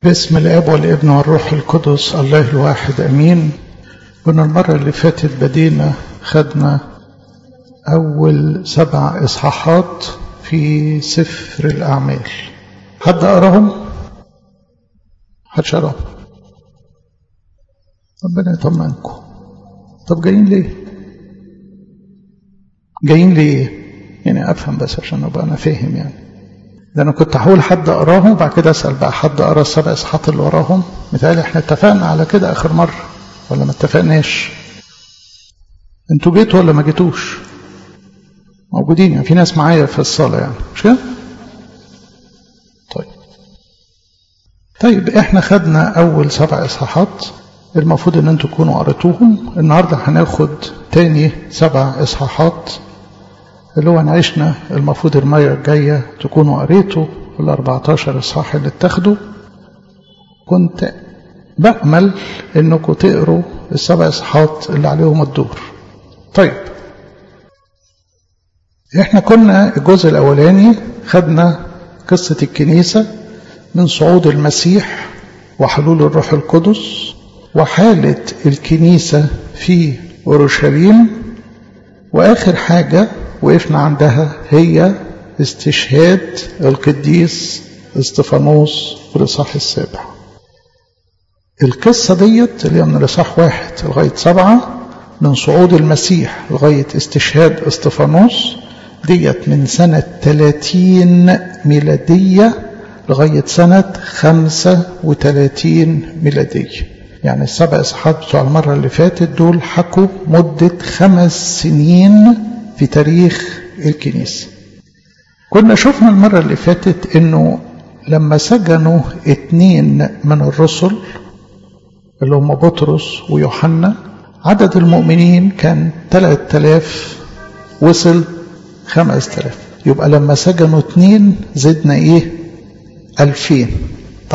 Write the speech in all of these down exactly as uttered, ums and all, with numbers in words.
باسم الاب والابن والروح القدس الله الواحد امين. كنا المرة اللي فاتت بدينا خدنا اول سبع اصحاحات في سفر الاعمال. حد قراهم؟ حد قراهم؟ ربنا يطمنكم. طب جايين ليه؟ جايين ليه؟ يعني افهم بس عشان ابقى انا فاهم. يعني ده انا كنت هقول حد قراهم وبعد كده اسال بقى حد قرا السبع اصحاحات اللي وراهم. متهيألي احنا اتفقنا على كده اخر مره ولا ما اتفقناش؟ انتوا جيتوا ولا ما جيتوش؟ موجودين يعني، في ناس معايا في الصاله يعني، مش كده؟ طيب طيب احنا خدنا اول سبع اصحاحات، المفروض ان انتوا تكونوا قريتوهم. النهارده هناخد تاني سبع اصحاحات اللي هو عشنا. المفروض المرة الجاية تكونوا قريتوا ال أربعتاشر إصحاح اللي اتاخدوا. كنت بأمل إنكم تقروا السبع إصحاحات اللي عليهم الدور. طيب إحنا كنا الجزء الأولاني خدنا قصة الكنيسة من صعود المسيح وحلول الروح القدس وحالة الكنيسة في أورشليم، وآخر حاجة وقفنا عندها هي استشهاد القديس استفانوس في الإصحاح السابع. القصة ديت اللي هي من الإصحاح واحد لغاية سبعة، من صعود المسيح لغاية استشهاد استفانوس، ديت من سنة ثلاثين ميلادية لغاية سنة خمسة وثلاثين ميلادية. يعني السبع إصحاحات بتوع المرة اللي فاتت دول حكوا مدة خمس سنين في تاريخ الكنيسة. كنا شفنا المرة اللي فاتت انه لما سجنوا اتنين من الرسل اللي هم بطرس ويوحنا، عدد المؤمنين كان تلات آلاف وصل خمس آلاف. يبقى لما سجنوا اتنين زدنا ايه؟ ألفين. طيب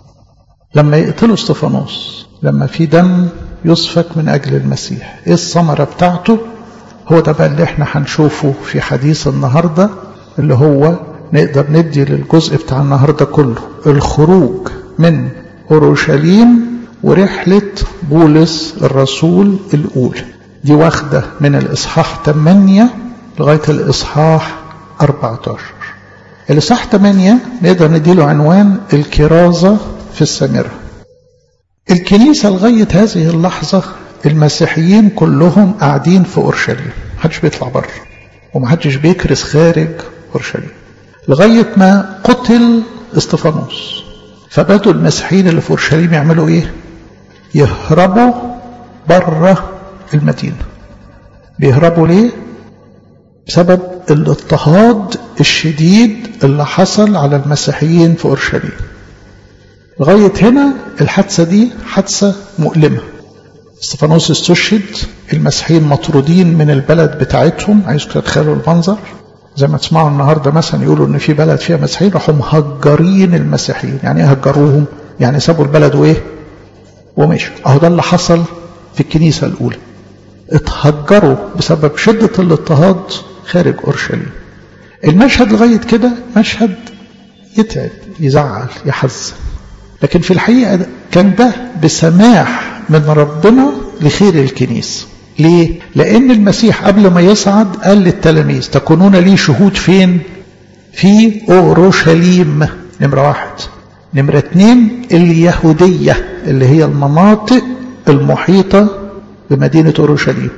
لما يقتلوا استفانوس، لما في دم يسفك من أجل المسيح، ايه الثمرة بتاعته؟ هو ده بقى اللي احنا هنشوفه في حديث النهاردة، اللي هو نقدر ندي للجزء بتاع النهاردة كله الخروج من أورشليم ورحلة بولس الرسول الأولى. دي واخدة من الإصحاح ثمانية لغاية الإصحاح أربعتاشر. الإصحاح ثمانية نقدر نديله عنوان الكرازة في السامرة. الكنيسة لغاية هذه اللحظة المسيحيين كلهم قاعدين في أورشليم، محدش بيطلع بره ومحدش بيكرس خارج أورشليم لغاية ما قتل استفانوس. فبدوا المسيحيين اللي في أورشليم يعملوا ايه؟ يهربوا بره المدينة. بيهربوا ليه؟ بسبب الاضطهاد الشديد اللي حصل على المسيحيين في أورشليم. لغاية هنا الحادثة دي حادثة مؤلمة. استفانوس استشهد، المسيحيين مطرودين من البلد بتاعتهم. عايزكم تتخيلوا المنظر، زي ما تسمعوا النهارده مثلا يقولوا ان في بلد فيها مسيحيين راحوا مهجرين المسيحيين. يعني ايه هجروهم؟ يعني سابوا البلد وايه ومشوا. اهو ده اللي حصل في الكنيسه الاولى، اتهجروا بسبب شده الاضطهاد خارج اورشليم. المشهد لغايه كده مشهد يتعب، يزعل، يحزن، لكن في الحقيقه كان ده بسماح من ربنا لخير الكنيسة. ليه؟ لأن المسيح قبل ما يصعد قال للتلاميذ تكونون لي شهود فين؟ في أورشليم، نمرة واحد. نمرة اتنين اليهودية اللي هي المناطق المحيطة بمدينة أورشليم.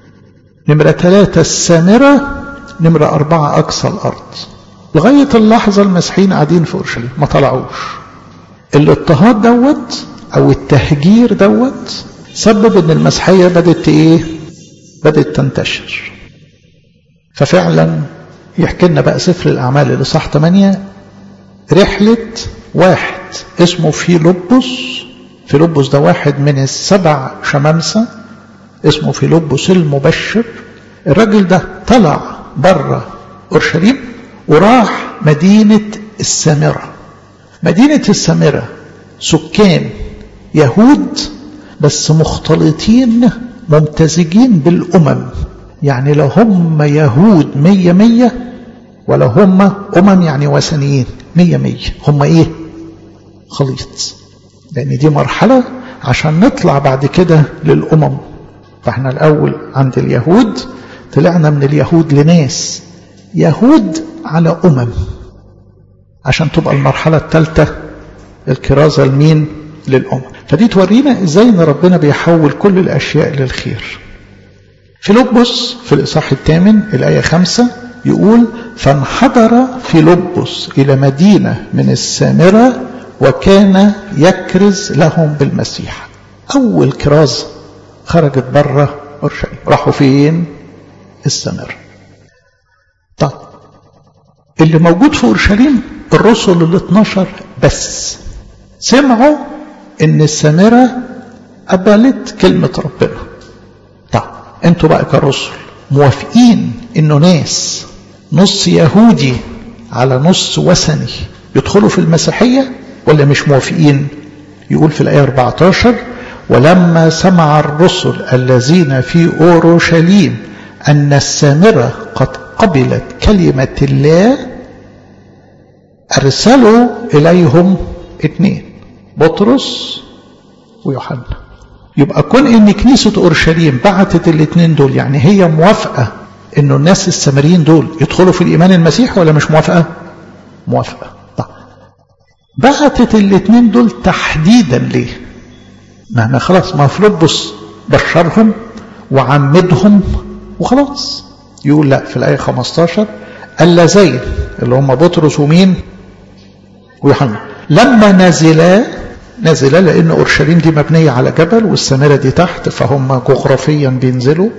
نمرة ثلاثة السامرة. نمرة أربعة أقصى الأرض. لغاية اللحظة المسيحيين قاعدين في أورشليم ما طلعوش. الاضطهاد دوت او التهجير دوت سبب ان المسيحية بدت ايه؟ بدت تنتشر. ففعلا يحكي لنا بقى سفر الاعمال الاصحاح ثمانية رحلة واحد اسمه فيلبس. فيلبس ده واحد من السبع شمامسة، اسمه فيلبس المبشر. الراجل ده طلع بره اورشليم وراح مدينة السامرة. مدينة السامرة سكان يهود بس مختلطين ممتزجين بالأمم. يعني لو هم يهود مية مية ولا هم أمم يعني وثنيين مية مية. هم إيه؟ خليط، لأن دي مرحلة عشان نطلع بعد كده للأمم. فاحنا الأول عند اليهود، طلعنا من اليهود لناس يهود على أمم، عشان تبقى المرحلة الثالثة الكرازة لمين؟ للأمم. فدي تورينا ازاي ان ربنا بيحول كل الأشياء للخير. فيلبس في الإصحاح الثامن الآية خمسة يقول: فانحدر فيلبس إلى مدينة من السامرة وكان يكرز لهم بالمسيح. أول كرازة خرجت بره أورشليم، راحوا فين؟ السامرة. طب اللي موجود في أورشليم الرسل الاثناشر بس سمعوا ان السامرة قبلت كلمة ربنا. طب انتوا بقى كرسل موافقين انه ناس نص يهودي على نص وثني يدخلوا في المسيحية ولا مش موافقين؟ يقول في الآية أربعة عشر: ولما سمع الرسل الذين في أورشليم أن السامرة قد قبلت كلمة الله أرسلوا إليهم اثنين، بطرس ويوحنا. يبقى كون ان كنيسة أورشليم بعتت الاثنين دول، يعني هي موافقة انه الناس السامريين دول يدخلوا في الإيمان المسيحي ولا مش موافقة؟ موافقة. طيب بعتت الاثنين دول تحديدا ليه؟ ما خلاص، ما فيلبس بشرهم وعمدهم وخلاص. يقول لا في الآية خمسة عشر: اللذين اللي هم بطرس ومين؟ ويوحنا لما نزلا نزلا لأن أورشليم دي مبنية على جبل والسامرة دي تحت، فهم جغرافيا بينزلوا،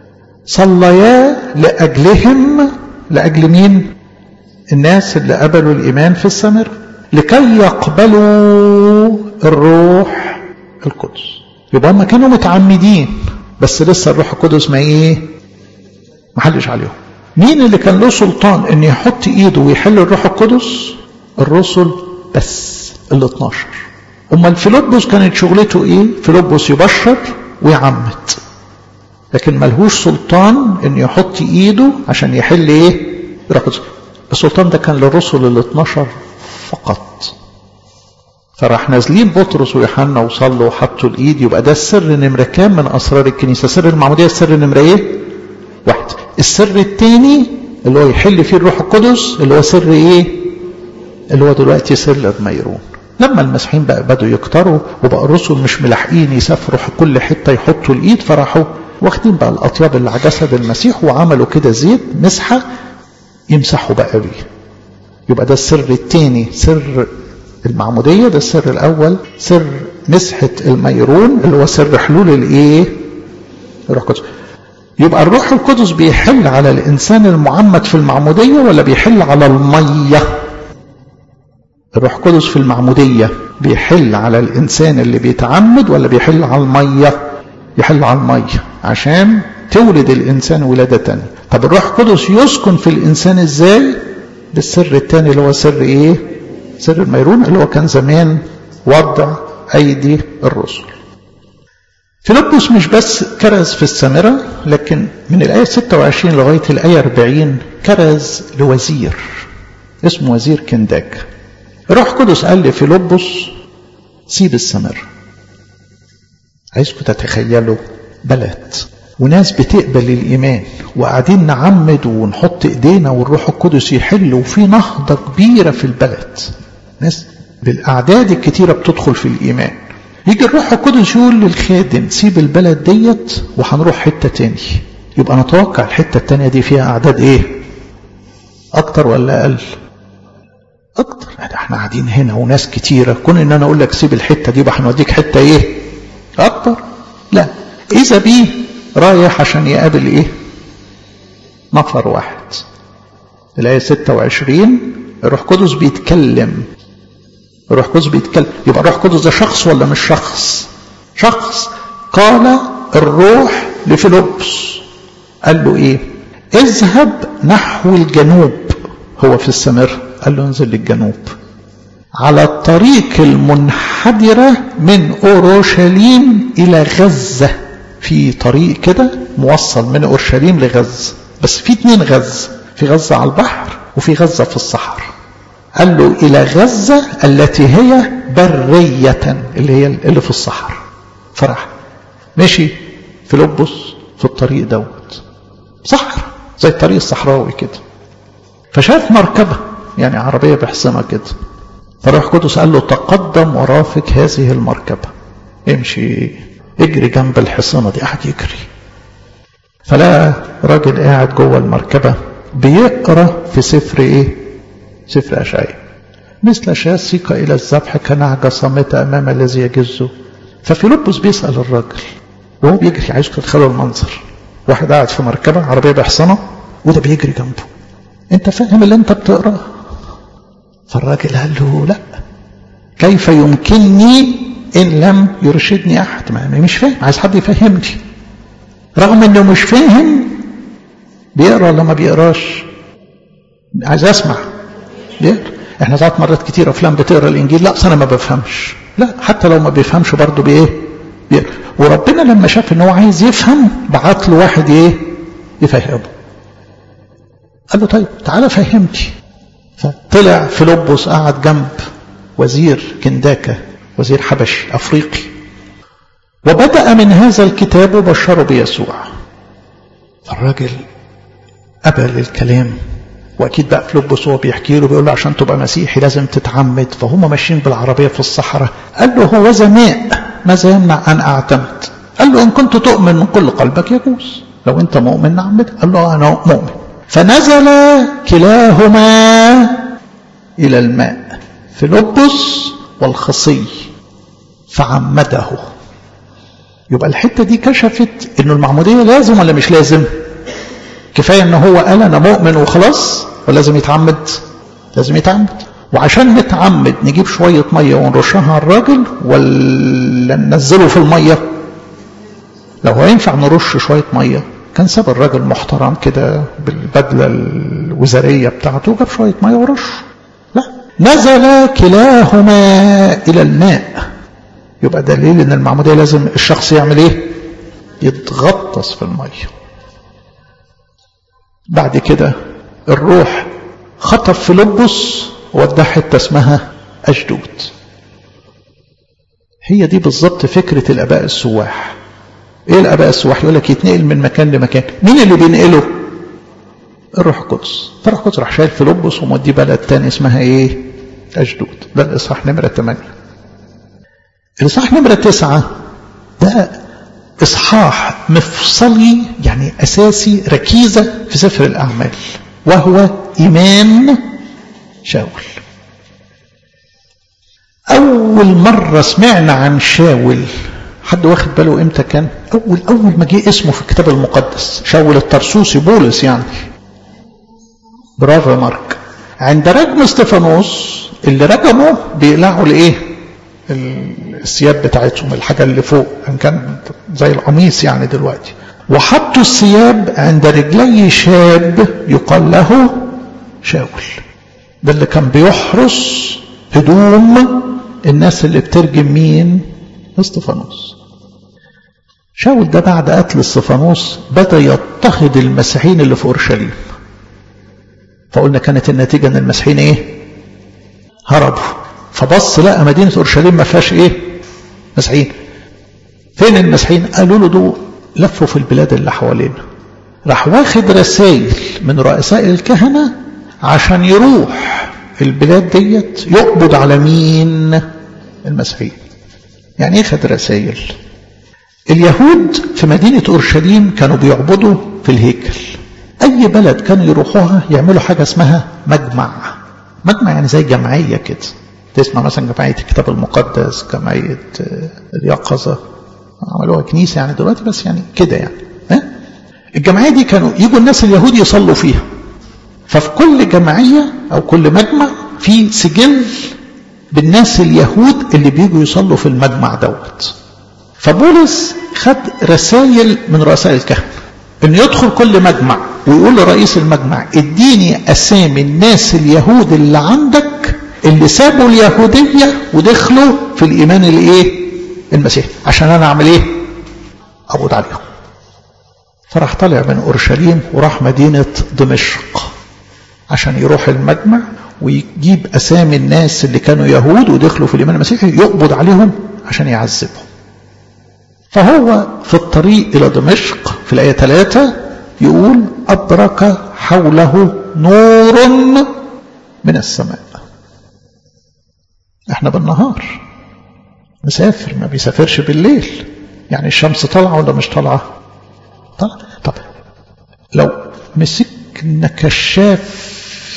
صليا لأجلهم. لأجل مين؟ الناس اللي قبلوا الإيمان في السامرة، لكي يقبلوا الروح القدس. يبقى هم كانوا متعمدين بس لسه الروح القدس ما ايه؟ ما حلش عليهم. مين اللي كان له سلطان ان يحط ايده ويحل الروح القدس؟ الرسل بس ال اثناشر. امال فيلبس كانت شغلته ايه؟ فيلبس يبشر ويعمد، لكن ملهوش سلطان ان يحط ايده عشان يحل ايه؟ الروح القدس. السلطان ده كان للرسل ال اثناشر فقط. فراح نازلين بطرس ويوحنا وصلوا وحطوا الايد. يبقى ده السر نمره كام من اسرار الكنيسه؟ سر المعموديه السر نمره ايه؟ واحد. السر الثاني اللي هو يحل فيه الروح القدس اللي هو سر ايه؟ اللي هو دلوقتي سر الميرون. لما المسيحيين بقى بدوا يكتروا وبقى الرسل مش ملاحقين يسافروا في كل حته يحطوا الايد، فراحوا واخدين بقى الاطياب اللي على جسد المسيح وعملوا كده زيت مسحه يمسحوا بقى بيه. يبقى ده السر الثاني، سر المعمودية. ده السر الأول سر مسحة الميرون اللي هو سر حلول الايه؟ الروح القدس. يبقى الروح القدس بيحل على الإنسان المعمد في المعمودية ولا بيحل على المية؟ الروح القدس في المعمودية بيحل على الإنسان اللي بيتعمد ولا بيحل على المية؟ يحل على المية عشان تولد الإنسان ولادة تانية. طب الروح القدس يسكن في الإنسان إزاي؟ بالسر الثاني اللي هو سر إيه؟ سر الميرون اللي هو كان زمان وضع أيدي الرسل. فيلبس مش بس كرز في السامرة، لكن من الآية ستة وعشرين لغاية الآية أربعين كرز لوزير اسمه وزير كنداك. الروح القدس قال لفيلبس سيب السامرة. عايزكم تتخيلوا بلد وناس بتقبل الإيمان وقاعدين نعمد ونحط إيدينا والروح القدس يحل وفي نهضة كبيرة في البلد، ناس بالأعداد الكتيرة بتدخل في الإيمان. يجي الروح القدس يقول للخادم سيب البلد ديت وهنروح حتة تاني. يبقى نتوقع الحتة التانية دي فيها أعداد إيه؟ أكتر ولا أقل؟ أكتر. يعني احنا قاعدين هنا وناس كتيرة، كون إن أنا أقول لك سيب الحتة دي يبقى هنوديك حتة إيه؟ أكتر؟ لا، إذا بيه رايح عشان يقابل إيه؟ نفر واحد. الآية ستة وعشرين الروح القدس بيتكلم. الروح القدس بيتكلم. يبقى الروح القدس ده شخص ولا مش شخص؟ شخص. قال الروح لفيلبس قال له ايه؟ اذهب نحو الجنوب. هو في السامرة، قال له انزل للجنوب على الطريق المنحدرة من أورشليم إلى غزة. في طريق كده موصل من أورشليم لغزة، بس في اتنين غزة، في غزة على البحر وفي غزة في الصحراء. قال له إلى غزة التي هي برية، اللي هي اللي في الصحراء. فراح مشي فيلبس في الطريق دوت صحراء زي الطريق الصحراوي كده، فشاف مركبة يعني عربية بحصنة كده، فروح قدس قال له تقدم ورافق هذه المركبة، امشي اجري جنب الحصنة دي. قاعد يجري، فلا راجل قاعد جوه المركبة بيقرأ في سفر ايه؟ سفر أشعياء. مثل شاة سيق إلى الذبح كنعجة صامتة أمام الذي يجزه. ففيلبس بيسأل الراجل وهو بيجري، عايز تتخيلوا المنظر، واحد قاعد في مركبة عربية بحصنة وده بيجري جنبه، انت فاهم اللي انت بتقرأ؟ فالراجل قال له لا، كيف يمكنني إن لم يرشدني أحد؟ ما مش فاهم، عايز حد يفهمني. رغم انه مش فاهم بيقرأ ولا ما بيقراش؟ عايز اسمع بيقرأ. احنا ساعات مرات كتير افلام بتقرا الانجيل، لا انا ما بفهمش، لا حتى لو ما بيفهمش برضه بايه؟ بيقرأ. وربنا لما شاف ان هو عايز يفهم بعت له واحد ايه؟ يفهمه. قال له طيب تعالى فهمني. فطلع فيلبس قعد جنب وزير كنداكة، وزير حبشي افريقي، وبدأ من هذا الكتاب وبشره بيسوع. فالراجل قبل الكلام، واكيد بقى فيلبس هو بيحكي له بيقول له عشان تبقى مسيحي لازم تتعمد. فهم ماشيين بالعربيه في الصحراء، قال له هو ذا ماء ماذا يمنع ان اعتمد؟ قال له ان كنت تؤمن من كل قلبك يجوز، لو انت مؤمن نعمد. قال له انا مؤمن. فنزل كلاهما الى الماء، فيلبس والخصي، فعمده. يبقى الحته دي كشفت انه المعموديه لازم ولا مش لازم؟ كفايه ان هو قال انا مؤمن وخلاص، ولازم يتعمد؟ لازم يتعمد. وعشان نتعمد نجيب شويه ميه ونرشها على الراجل ولا ننزله في الميه؟ لو هو ينفع نرش شويه ميه كان ساب الراجل محترم كده بالبدله الوزاريه بتاعته وجاب شويه ميه ورش. لا، نزل كلاهما الى الماء. يبقى دليل ان المعموديه لازم الشخص يعمل ايه؟ يتغطس في الميه. بعد كده الروح خطف فيلبس ووداه حته اسمها أشدود. هي دي بالظبط فكره الاباء السواح. ايه الاباء السواح؟ يقول لك يتنقل من مكان لمكان. مين اللي بينقله؟ الروح القدس. فالروح القدس راح شايل فيلبس وموديه بلد تاني اسمها ايه؟ أشدود. ده الاصحاح نمره ثمانية. الاصحاح نمره تسعة ده اصحاح مفصلي يعني اساسي، ركيزه في سفر الاعمال، وهو ايمان شاول. اول مره سمعنا عن شاول، حد واخد باله امتى كان؟ اول اول ما جه اسمه في الكتاب المقدس، شاول الترسوسي بولس يعني. برافو يا مارك. عند رجم استفانوس اللي رجموا بيقلعوا لايه؟ الثياب بتاعتهم، الحاجه اللي فوق ان كان زي القميص يعني دلوقتي، وحطوا الثياب عند رجلي شاب يقال له شاول. ده اللي كان بيحرس هدوم الناس اللي بترجم مين؟ استفانوس. شاول ده بعد قتل استفانوس بدا يضطهد المسيحيين اللي في اورشليم. فقلنا كانت النتيجه ان المسيحيين ايه؟ هربوا. فبص لقى مدينه اورشليم ما فيهاش ايه؟ مسيحيين. فين المسيحيين؟ قالوا له دول لفوا في البلاد اللي حوالينا. راح واخد رسائل من رؤساء الكهنه عشان يروح البلاد ديت يقبض على مين؟ المسيحيين. يعني ايه خد رسائل؟ اليهود في مدينه اورشليم كانوا بيعبدوا في الهيكل. اي بلد كانوا يروحوها يعملوا حاجه اسمها مجمع. مجمع يعني زي جمعيه كده، تسمع مثلا جمعيه الكتاب المقدس، جمعيه اليقظه، عملوها كنيسه يعني دلوقتي بس يعني كده يعني. ها؟ الجمعيه دي كانوا يجوا الناس اليهود يصلوا فيها. ففي كل جمعيه او كل مجمع في سجل بالناس اليهود اللي بيجوا يصلوا في المجمع دوت. فبولس خد رسائل من رؤساء الكهنه ان يدخل كل مجمع ويقول لرئيس المجمع اديني اسامي الناس اليهود اللي عندك اللي سابوا اليهوديه ودخلوا في الايمان الايه؟ المسيحي، عشان انا اعمل ايه؟ اقبض عليهم. فراح طالع من اورشليم وراح مدينه دمشق. عشان يروح المجمع ويجيب أسامي الناس اللي كانوا يهود ودخلوا في الإيمان المسيحي يقبض عليهم عشان يعذبهم. فهو في الطريق إلى دمشق في الآية ثلاثة يقول أبرك حوله نور من السماء. احنا بالنهار مسافر، ما بيسافرش بالليل، يعني الشمس طالعة ولا مش طالعة؟ طيب طب لو مسكنا كشاف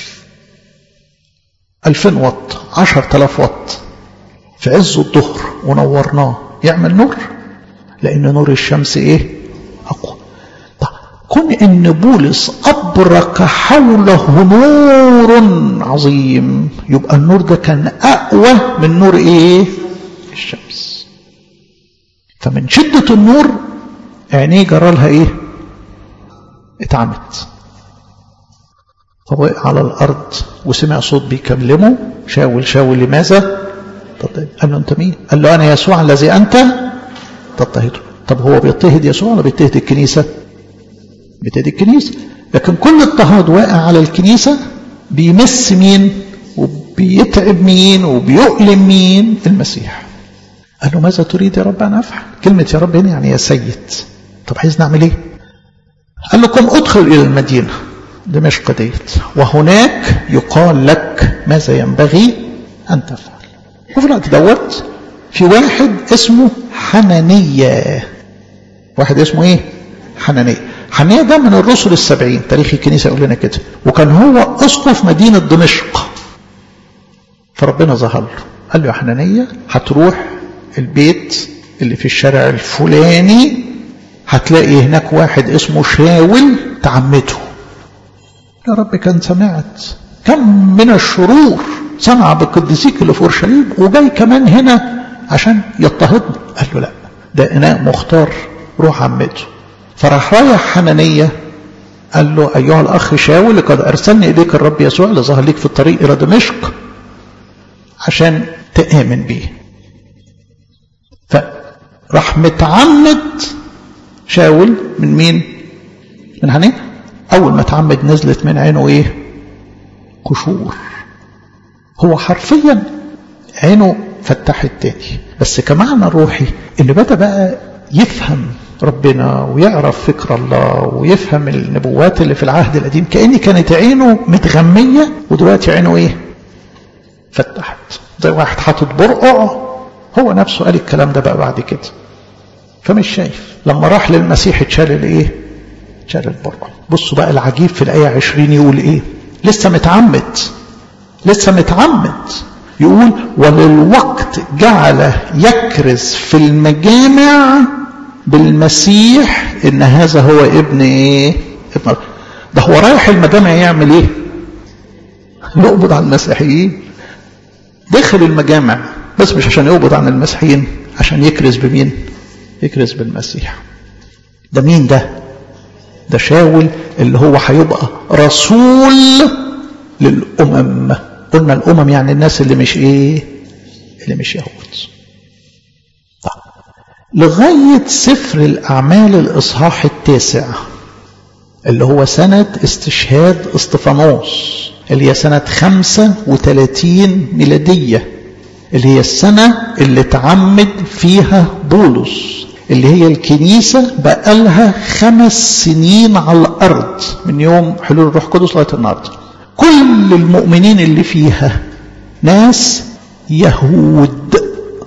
ألفين واط عشر تلاف واط في عز الظهر ونورناه يعمل نور؟ لأن نور الشمس إيه؟ أقوى. طيب كون إن بولس أبرك حوله نور عظيم، يبقى النور ده كان أقوى من نور إيه؟ الشمس. فمن شدة النور عينيه جرى لها إيه؟ اتعمت. فوقع على الأرض وسمع صوت بيكلمه، شاول شاول لماذا؟ قال له أنت مين؟ قال له أنا يسوع الذي أنت تضطهده. طب هو بيضطهد يسوع ولا بيضطهد الكنيسة؟ بيضطهد الكنيسة. لكن كل اضطهاد واقع على الكنيسة بيمس مين وبيتعب مين وبيؤلم مين؟ المسيح. قال له ماذا تريد يا رب أن أفعل؟ كلمة يا رب هنا يعني يا سيد. طب عايز نعمل إيه؟ قال لكم ادخل إلى المدينة دمشق ديت وهناك يقال لك ماذا ينبغي أن تفعل. وفي الوقت دوت في واحد اسمه حنانية. واحد اسمه ايه؟ حنانية. حنانية ده من الرسل السبعين، تاريخ الكنيسة يقول لنا كده، وكان هو اسقف مدينة دمشق. فربنا ظهر له قال له يا حنانية هتروح البيت اللي في الشارع الفلاني، هتلاقي هناك واحد اسمه شاول تعمته. يا رب كان سمعت كم من الشرور صنع بالقديسيك اللي في اورشليم وجاي كمان هنا عشان يضطهدني. قال له لا، ده اناء مختار، روح عمته. فراح رايح حنانية قال له ايها الاخ شاول لقد ارسلني اليك الرب يسوع اللي ظهر ليك في الطريق الى دمشق عشان تآمن بيه. فراح متعمد شاول من مين؟ من حنانية. اول ما تعمد نزلت من عينه ايه؟ قشور. هو حرفيا عينه فتحت تاني، بس كمعنى روحي اللي بدأ بقى يفهم ربنا ويعرف فكر الله ويفهم النبوات اللي في العهد القديم، كأن كانت عينه متغمية ودلوقتي عينه ايه؟ فتحت. زي واحد حاطط برقع، هو نفسه قال الكلام ده بقى بعد كده، فمش شايف. لما راح للمسيح اتشال الايه؟ اتشال البرقع. بصوا بقى العجيب في الآية عشرين يقول ايه؟ لسه متعمد لسه متعمد يقول وللوقت جعل يكرز في المجامع بالمسيح ان هذا هو ابن ايه؟ ابن. ده هو رايح المجامع يعمل ايه؟ يقبض على المسيحيين. دخل المجامع بس مش عشان يقبض عن المسيحيين، عشان يكرز بمين؟ يكرز بالمسيح. ده مين ده؟ ده شاول اللي هو هيبقى رسول للأمم. قلنا الأمم يعني الناس اللي مش ايه؟ اللي مش يهود. طيب. لغاية سفر الأعمال الإصحاح التاسع اللي هو سنة استشهاد اسطفانوس، اللي هي سنة خمسة وثلاثين ميلادية، اللي هي السنة اللي تعمد فيها بولس، اللي هي الكنيسة بقالها خمس سنين على الأرض من يوم حلول الروح القدس لغاية النهارده. كل المؤمنين اللي فيها ناس يهود،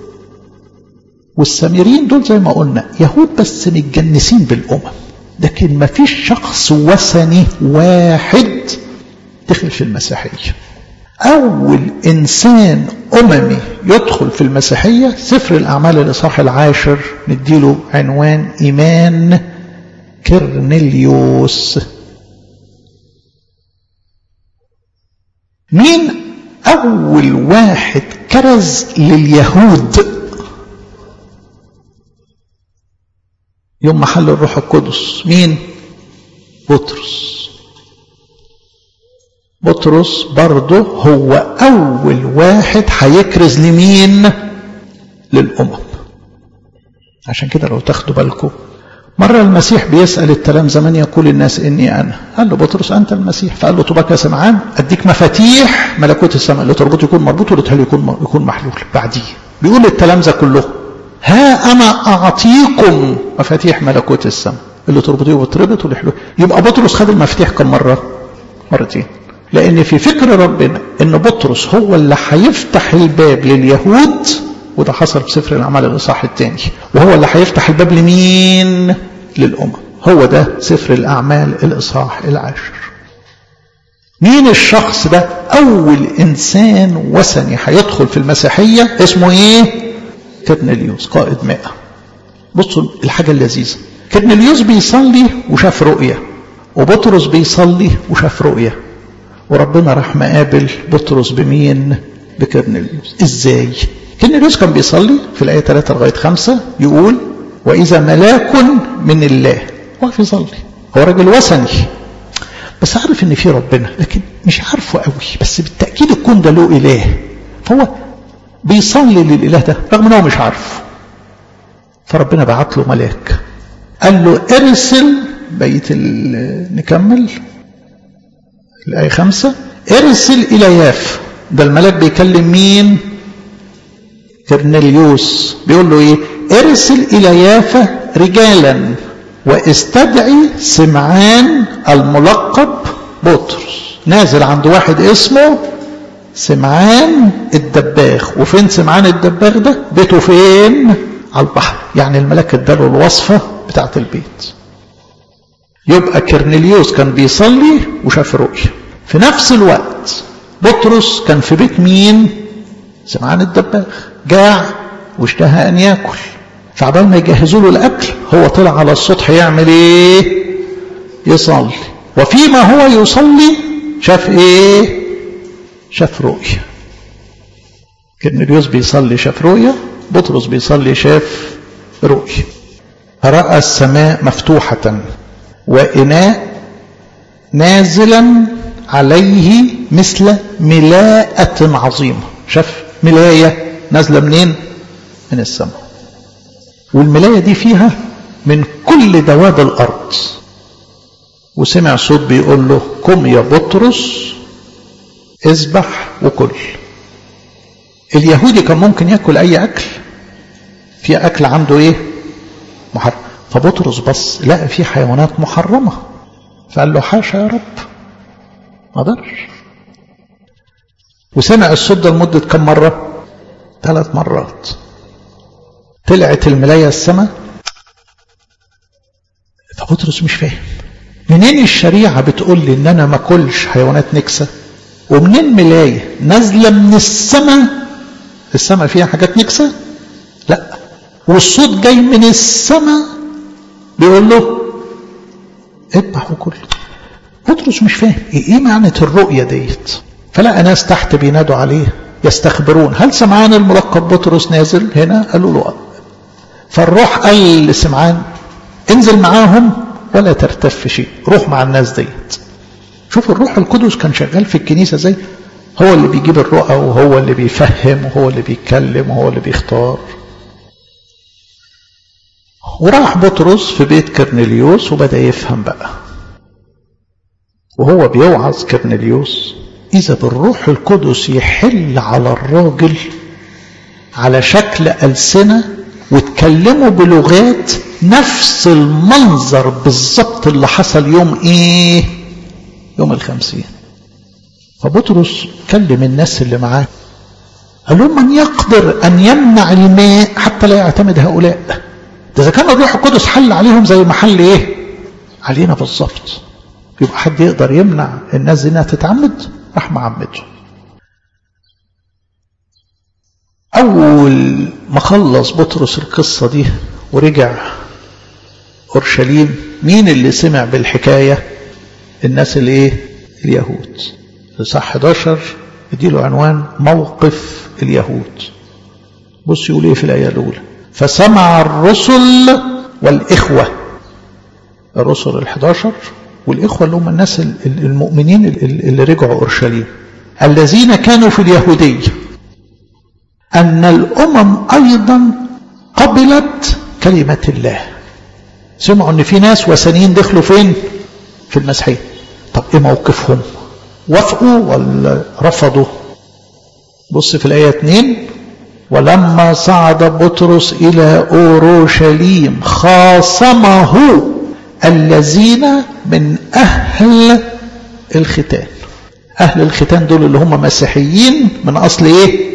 والسامريين دول زي ما قلنا يهود بس متجنسين بالأمم، لكن ما فيش شخص وثني واحد دخل في المسيحية. أول إنسان أممي يدخل في المسيحية سفر الأعمال الإصحاح العاشر نديله عنوان إيمان كرنيليوس. مين أول واحد كرز لليهود يوم محل الروح القدس؟ مين؟ بطرس. بطرس برضه هو أول واحد هيكرز لمين؟ للأمم. عشان كده لو تاخدوا بالكم مرة المسيح بيسأل التلامذة من يقول الناس إني أنا؟ قال له بطرس أنت المسيح. فقال له طوباك يا سمعان أديك مفاتيح ملكوت السماء، اللي تربط يكون مربوط واللي تحل يكون يكون محلول. بعديه بيقول للتلامذة كلهم ها أنا أعطيكم مفاتيح ملكوت السماء، اللي تربطيه وتربط واللي يحلوه. يبقى بطرس خد المفاتيح كم مرة؟ مرتين. لأن في فكر ربنا إن بطرس هو اللي هيفتح الباب لليهود، وده حصل في سفر الأعمال الإصحاح الثاني، وهو اللي هيفتح الباب لمين؟ للأمم. هو ده سفر الأعمال الإصحاح العاشر. مين الشخص ده؟ أول إنسان وثني هيدخل في المسيحية اسمه إيه؟ كرنيليوس قائد مائة. بصوا الحاجة اللذيذة، كرنيليوس بيصلي وشاف رؤية، وبطرس بيصلي وشاف رؤية، وربنا راح مقابل بطرس بمين؟ بكرنيليوس. ازاي؟ كرنيليوس كان بيصلي في الآية ثلاثة لغاية خمسة يقول وإذا ملاك من الله، واقف يصلي، هو راجل وثني بس عارف ان في ربنا لكن مش عارفه قوي، بس بالتأكيد الكون ده له إله، فهو بيصلي للإله ده رغم انه مش عارفه. فربنا بعت له ملاك قال له ارسل بيت نكمل الآية خمسة، ارسل إلى يافا. ده الملاك بيكلم مين؟ كرنيليوس. بيقول له ايه؟ ارسل إلى يافا رجالا واستدعي سمعان الملقب بطرس. نازل عند واحد اسمه سمعان الدباغ. وفين سمعان الدباغ ده؟ بيته فين؟ على البحر. يعني الملاك اداله الوصفة بتاعت البيت. يبقى كرنيليوس كان بيصلي وشاف رؤية. في نفس الوقت بطرس كان في بيت مين؟ سمعان الدباغ. جاع واشتهى ان ياكل، فعبال ما يجهزوا له الاكل هو طلع على السطح يعمل ايه؟ يصلي. وفيما هو يصلي شاف ايه؟ شاف رؤية. كرنيليوس بيصلي شاف رؤية، بطرس بيصلي شاف رؤية. رأى السماء مفتوحة وإناء نازلا عليه مثل ملاءة عظيمة. شاف ملاية نازلة منين؟ من السماء. والملاية دي فيها من كل دواب الأرض. وسمع صوت بيقول له قم يا بطرس اذبح وكل. اليهودي كان ممكن يأكل أي أكل، في أكل عنده إيه؟ محرم. فبطرس بص لقى في حيوانات محرمة، فقال له حاشا يا رب، ما قدرش. وسمع الصوت ده لمدة كم مرة؟ ثلاث مرات. طلعت الملاية السماء، فبطرس مش فاهم منين الشريعة بتقول لي ان انا ما اكلش حيوانات نكسة، ومنين ملاية نازلة من السماء؟ السماء فيها حاجات نكسة؟ لا، والصوت جاي من السماء بيقول له اذبح وكل. بطرس مش فاهم ايه معنى الرؤية ديت. فلقى ناس تحت بينادوا عليه يستخبرون هل سمعان الملقب بطرس نازل هنا؟ قالوا له فالروح قال لسمعان انزل معاهم ولا ترتف شيء، روح مع الناس ديت. شوف الروح القدس كان شغال في الكنيسة زي هو اللي بيجيب الرؤى، وهو اللي بيفهم، وهو اللي بيتكلم، وهو اللي بيختار. وراح بطرس في بيت كرنيليوس وبدأ يفهم بقى. وهو بيوعظ كرنيليوس إذا بالروح القدس يحل على الراجل على شكل ألسنة وتكلموا بلغات، نفس المنظر بالضبط اللي حصل يوم ايه؟ يوم الخمسين. فبطرس كلم الناس اللي معاه قال لهم من يقدر ان يمنع الماء حتى لا يعتمد هؤلاء؟ ده اذا كان الروح القدس حل عليهم زي ما حل ايه؟ علينا بالضبط، يبقى حد يقدر يمنع الناس دي انها تتعمد؟ راح معمده. أول ما خلص بطرس القصة دي ورجع أورشليم، مين اللي سمع بالحكاية؟ الناس اللي إيه؟ اليهود. في صح إحدى عشر يديله عنوان موقف اليهود. بص يقول إيه في الآية الأولى؟ فسمع الرسل والإخوة. الرسل الإحدى عشر والإخوة اللي هم الناس المؤمنين اللي رجعوا أورشليم الذين كانوا في اليهودية أن الأمم أيضا قبلت كلمة الله. سمعوا ان في ناس وثنيين دخلوا فين؟ في المسيحية. طب ايه موقفهم؟ وافقوا ولا رفضوا؟ بص في الآية اتنين، ولما صعد بطرس إلى أورشليم خاصمه الذين من أهل الختان. أهل الختان دول اللي هم مسيحيين من أصل إيه؟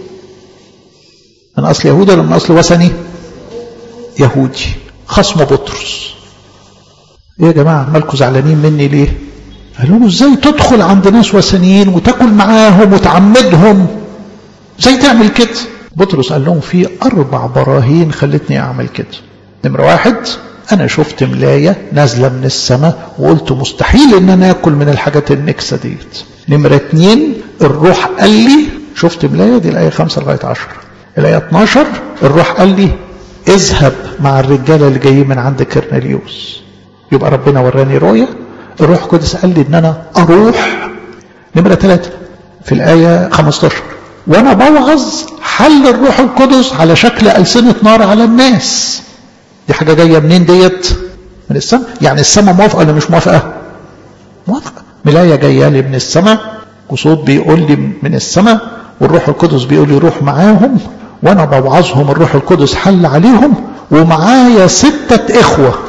من أصل يهودي ولا من أصل وثني؟ يهودي. خصم بطرس. إيه يا جماعة مالكوا زعلانين مني ليه؟ قالوا له إزاي تدخل عند ناس وثنيين وتاكل معاهم وتعمدهم؟ إزاي تعمل كده؟ بطرس قال لهم في أربع براهين خلتني أعمل كده. نمرة واحد، أنا شفت ملاية نازلة من السماء وقلت مستحيل إن أنا أكل من الحاجات النكسة ديت. نمرة اتنين، الروح قال لي، شفت ملاية دي الآية خمسة لغاية عشر. الآية اتناشر، الروح قال لي اذهب مع الرجالة اللي جايين من عند كرنيليوس. يبقى ربنا وراني رؤية، الروح القدس قال لي إن أنا أروح. نمرة ثلاثة في الآية خمستاشر، وأنا بوعظ حل الروح القدس على شكل ألسنة نار على الناس. دي حاجة جاية منين ديت؟ من السماء. يعني السماء موافقة ولا مش موافقة؟ موافقة. ملاية جاية لي من السماء، وصوت بيقول لي من السماء، والروح القدس بيقول لي روح معاهم، وأنا بوعظهم الروح القدس حل عليهم، ومعايا ستة إخوة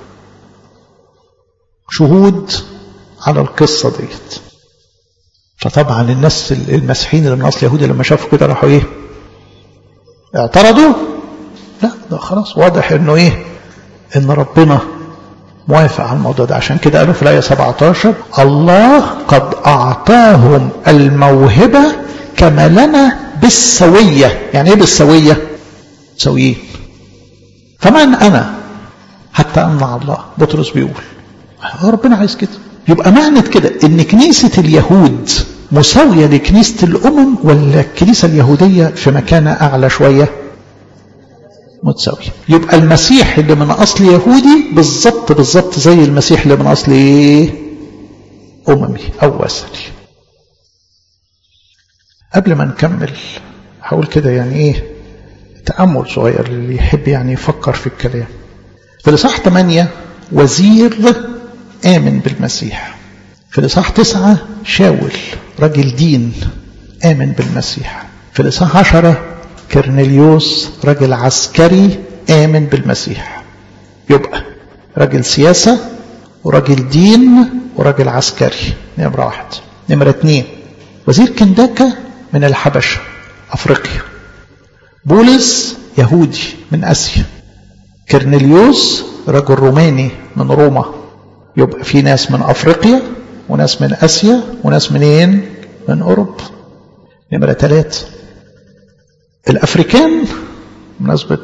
شهود على القصة ديت. فطبعا الناس المسيحيين اللي من أصل يهودي لما شافوا كده راحوا إيه؟ اعترضوا؟ لا، ده خلاص واضح إنه إيه؟ إن ربنا موافق على الموضوع ده. عشان كده قالوا في الآية سبعة عشر الله قد أعطاهم الموهبة كما لنا بالسوية. يعني إيه بالسوية؟ سويين. فمن أنا حتى أمنع الله؟ بطرس بيقول ربنا عايز كده. يبقى معنى كده إن كنيسة اليهود مساوية لكنيسة الأمم، ولا الكنيسة اليهودية في مكانة أعلى شوية؟ متساوية. يبقى المسيح اللي من أصل يهودي بالضبط بالضبط زي المسيح اللي من أصل إيه؟ أممي أو وثني. قبل ما نكمل هقول كده يعني إيه تأمل صغير اللي يحب يعني يفكر في الكلام. في الإصحاح ثمانية وزير آمن بالمسيح. في الإصحاح تسعة شاول رجل دين آمن بالمسيح. في الإصحاح عشرة كرنيليوس رجل عسكري آمن بالمسيح. يبقى رجل سياسة ورجل دين ورجل عسكري. نمرة واحد. نمرة اتنين، وزير كنداكة من الحبشة أفريقيا. بولس يهودي من آسيا. كرنيليوس رجل روماني من روما. يبقى في ناس من أفريقيا وناس من آسيا وناس منين؟ من أوروبا. نمرة ثلاثة، الأفريكان بمناسبة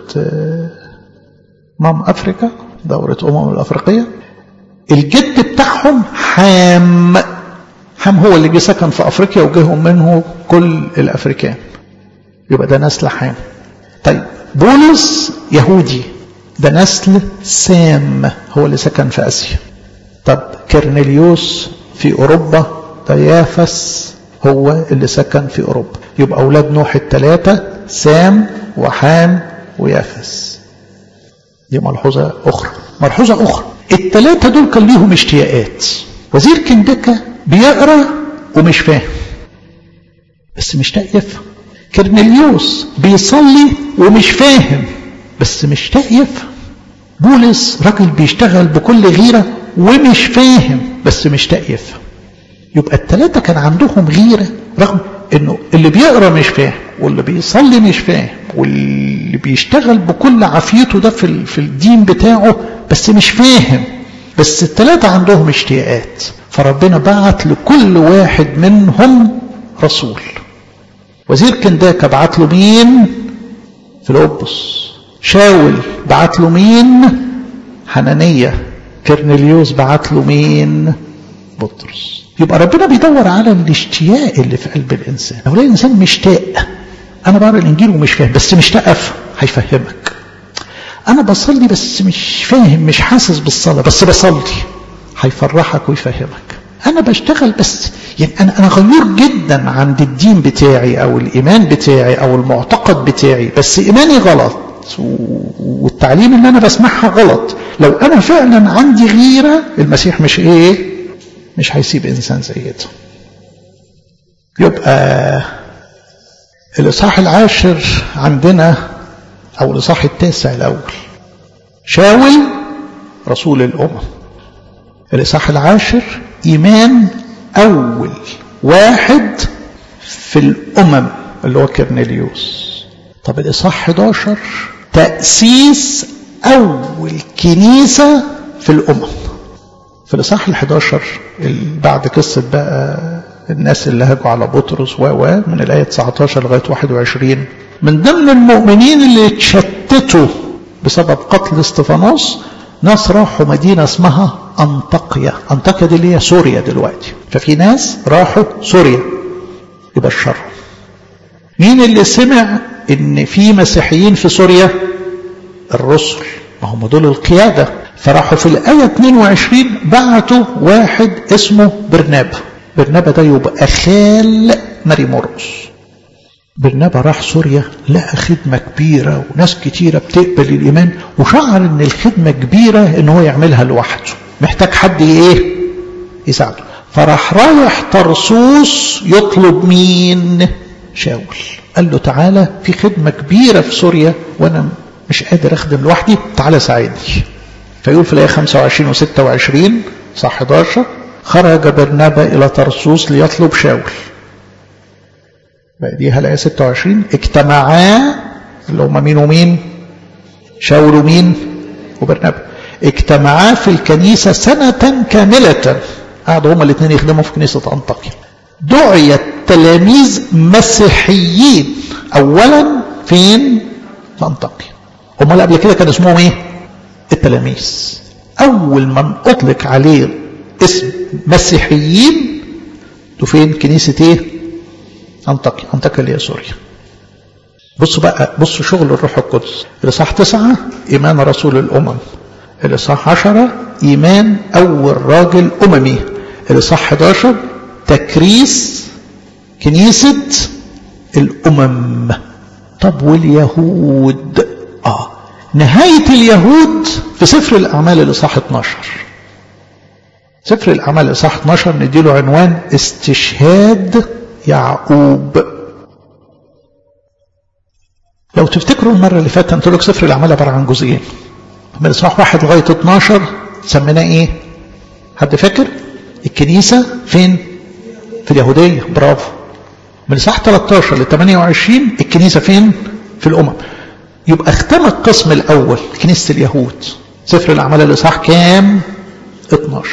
مام أفريكا دورة أمم الأفريقية، الجد بتاعهم حام. حام هو اللي جه سكن في أفريقيا وجيهم منه كل الأفريكان. يبقى ده نسل حام. طيب بولس يهودي، ده نسل سام هو اللي سكن في آسيا. طب كرنيليوس في أوروبا، ده يافس هو اللي سكن في أوروبا. يبقى أولاد نوح الثلاثة سام وحام ويافس. دي ملحوظة أخرى. ملحوظة أخرى، الثلاثة دول كان ليهم اشتياقات. وزير كندكة بيقرأ ومش فاهم بس مشتاق يفهم. كرنيليوس بيصلي ومش فاهم بس مشتاق يفهم. بولس راجل بيشتغل بكل غيرة ومش فاهم بس مشتاق يفهم. يبقى الثلاثة كان عندهم غيرة، رغم انه اللي بيقرأ مش فاهم واللي بيصلي مش فاهم واللي بيشتغل بكل عافيته ده في في الدين بتاعه بس مش فاهم. بس الثلاثة عندهم اشتياقات، فربنا بعت لكل واحد منهم رسول. وزير كنداكة بعت له مين؟ فيلبس. شاول بعت له مين؟ حنانية. كرنيليوس بعت له مين؟ بطرس. يبقى ربنا بيدور على الاشتياق اللي في قلب الإنسان. لو لقى الإنسان مشتاق، أنا بقرأ الإنجيل ومش فاهم بس مشتاق أفهم، هيفهمك. أنا بصلي بس مش فاهم مش حاسس بالصلاة بس بصلي، هيفرحك ويفهمك. أنا بشتغل بس يعني أنا أنا غيور جدا عند الدين بتاعي أو الإيمان بتاعي أو المعتقد بتاعي بس إيماني غلط، والتعليم اللي انا بسمعها غلط، لو انا فعلا عندي غيرة المسيح مش ايه مش هيسيب انسان زي ده. يبقى الاصحاح العاشر عندنا او الاصحاح التاسع الاول شاول رسول الامم. الاصحاح العاشر ايمان اول واحد في الامم اللي هو كرنيليوس. طب الاصحاح حداشر تأسيس اول كنيسة في الامم. في الاصحاح الحداشر بعد قصة بقى الناس اللي هاجوا على بطرس و من الآية تسعتاشر لغاية واحد وعشرين، من ضمن المؤمنين اللي اتشتتوا بسبب قتل استفانوس ناس راحوا مدينة اسمها أنطاكيا. أنطاكيا دي اللي هي سوريا دلوقتي. ففي ناس راحوا سوريا يبشروا. مين اللي سمع ان في مسيحيين في سوريا؟ الرسل، ما هم دول القيادة. فراحوا في الآية اتنين وعشرين بعتوا واحد اسمه برنابا. برنابا ده يبقى خال ماري مرقس. برنابا راح سوريا لقى خدمة كبيرة وناس كتيرة بتقبل الإيمان، وشعر ان الخدمة كبيرة ان هو يعملها لوحده، محتاج حد ايه يساعده. فراح رايح طرسوس يطلب مين؟ شاول. قال له تعالى في خدمة كبيرة في سوريا وانا مش قادر اخدم لوحدي، تعالى ساعدني. فيقول في الآية خمسة وعشرين و ستة وعشرين صح حداشر خرج برنابا إلى طرسوس ليطلب شاول. بعديها الآية ستة وعشرين اجتمعا اللي هم مين ومين؟ شاول ومين؟ وبرنابا. اجتمعا في الكنيسة سنة كاملة، قعدوا هما الاثنين يخدموا في كنيسة أنطاكيا. دعي التلاميذ مسيحيين أولا فين؟ في أنطاكيا. هما اللي قبل كده كان اسمهم ايه؟ التلاميذ. أول من أطلق عليه اسم مسيحيين تو فين؟ كنيسة ايه؟ أنطاكيا. أنطاكيا اللي هي سوريا. بصوا بقى، بصوا شغل الروح القدس. الإصحاح تسعة إيمان رسول الأمم. الإصحاح عشرة إيمان أول راجل أممي. الإصحاح حداشر تكريس كنيسة الأمم. طب واليهود؟ آه نهاية اليهود في سفر الأعمال الإصحاح اتناشر. سفر الأعمال الإصحاح اتناشر نديله عنوان استشهاد يعقوب. لو تفتكروا المرة اللي فاتت قلت لك سفر الأعمال عبارة عن جزئين. من إصحاح واحد لغاية اتناشر سميناه إيه؟ حد فاكر؟ الكنيسة فين؟ في اليهودية. برافو. من إصحاح تلتاشر ل تمانية وعشرين الكنيسة فين؟ في الأمم. يبقى اختم القسم الأول كنيسة اليهود. سفر الأعمال الإصحاح كام؟ اتناشر.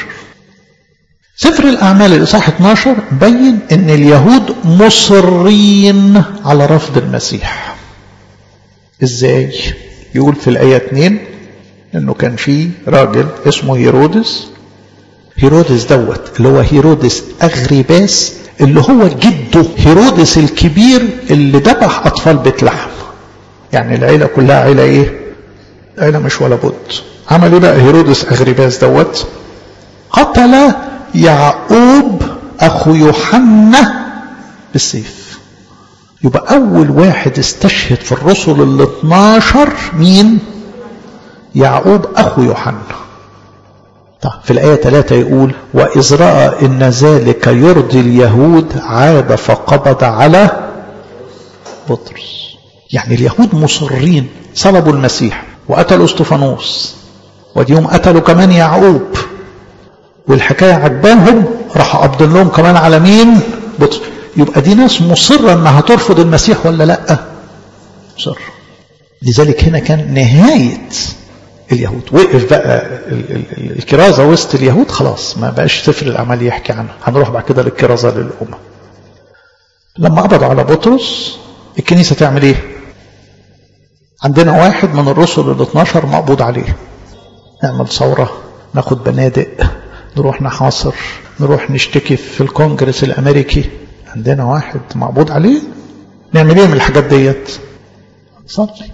سفر الأعمال الإصحاح اتناشر بين ان اليهود مصرين على رفض المسيح. ازاي؟ يقول في الآية اتنين انه كان في راجل اسمه هيرودس. هيرودس دوت اللي هو هيرودس أغريباس اللي هو جده هيرودس الكبير اللي ذبح أطفال بيت لحم. يعني العيلة كلها عيلة ايه؟ عيلة مش ولا بد. عمل ايه بقى هيرودس أغريباس دوت؟ قتل يعقوب أخو يوحنا بالسيف. يبقى أول واحد استشهد في الرسل الاثناشر مين؟ يعقوب أخو يوحنا. طيب في الآية ثلاثة يقول وإذ رأى إن ذلك يرضي اليهود عاد فقبض على بطرس. يعني اليهود مصرين، صلبوا المسيح وقتلوا استفانوس وديهم قتلوا كمان يعقوب، والحكاية عجبانهم راحوا قبضين لهم كمان على مين؟ بطرس. يبقى دي ناس مصرة انها ترفض المسيح ولا لا؟ مصر. لذلك هنا كان نهاية اليهود. وقف بقى الكرازة وسط اليهود، خلاص ما بقاش سفر الأعمال يحكي عنها. هنروح بعد كده للكرازة للأمة. لما قبضوا على بطرس الكنيسة تعمل ايه؟ عندنا واحد من الرسل الاثناشر مقبوض عليه، نعمل ثورة، ناخد بنادق، نروح نحاصر، نروح نشتكي في الكونجرس الامريكي. عندنا واحد مقبوض عليه، نعمل ايه من الحاجات ديت؟ نصلي.